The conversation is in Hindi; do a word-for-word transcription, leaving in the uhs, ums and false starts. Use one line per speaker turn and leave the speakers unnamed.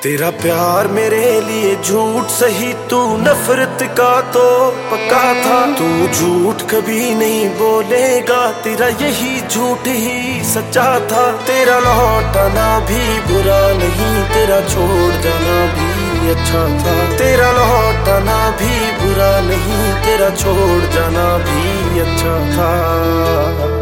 तेरा प्यार मेरे लिए झूठ सही, तू नफरत का तो पक्का था। तू झूठ कभी नहीं बोलेगा, तेरा यही झूठ ही सच्चा था। तेरा लौटाना भी बुरा नहीं, तेरा छोड़ जाना भी अच्छा था। तेरा लौटाना भी बुरा नहीं, तेरा छोड़ जाना भी अच्छा था।